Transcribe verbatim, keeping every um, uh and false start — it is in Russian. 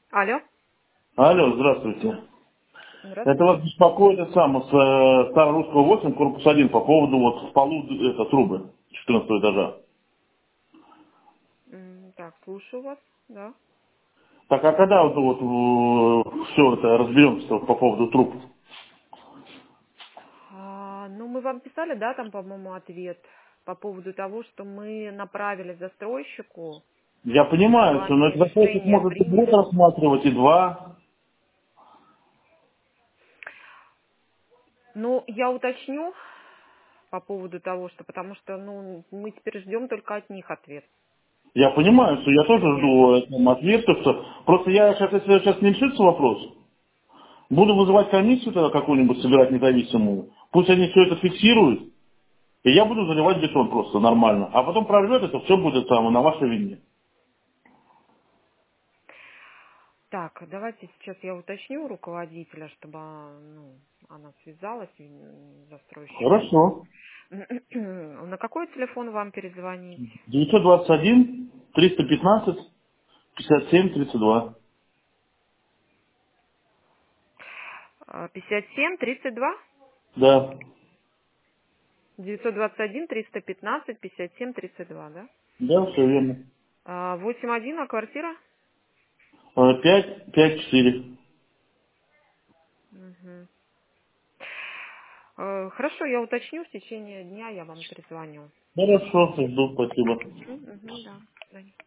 Алло. Алло, здравствуйте. Это Здравствуйте. вас беспокоит это самое, с э, Старорусского восемь, корпус один, по поводу вот в полу это, трубы четырнадцатого этажа. М, Так, слушаю вас. Да. Так, а когда вот, вот все это разберемся вот по поводу труб? А, ну, мы вам писали, да, там, по-моему, ответ по поводу того, что мы направили застройщику, Я понимаю, чтобы что но они этот заказчик решение может и год приняли. рассматривать, и два. Ну, я уточню по поводу того, что, потому что, ну, мы теперь ждем только от них ответ. Я понимаю, что я тоже жду Принятие. этого ответа, что просто я сейчас, если сейчас не решится вопрос, буду вызывать комиссию тогда какую-нибудь собирать независимую. Пусть они все это фиксируют, и я буду заливать бетон просто нормально. А потом прорвет это, все будет там на вашей вине. Так, давайте сейчас я уточню у руководителя, чтобы а, ну, она связалась м, с застройщиком. Хорошо. На какой телефон вам перезвонить? девятьсот двадцать один триста пятнадцать пятьдесят семь тридцать два. А, пятьдесят семь тридцать два? Да. девятьсот двадцать один триста пятнадцать пятьдесят семь тридцать два, да? Да, все верно. А, восемь один, а квартира? Э, пять пять четыре. Мгм. Э, Хорошо, я уточню, в течение дня я вам перезвоню. Хорошо, жду, спасибо. Мгм, мгм, да. До свидания.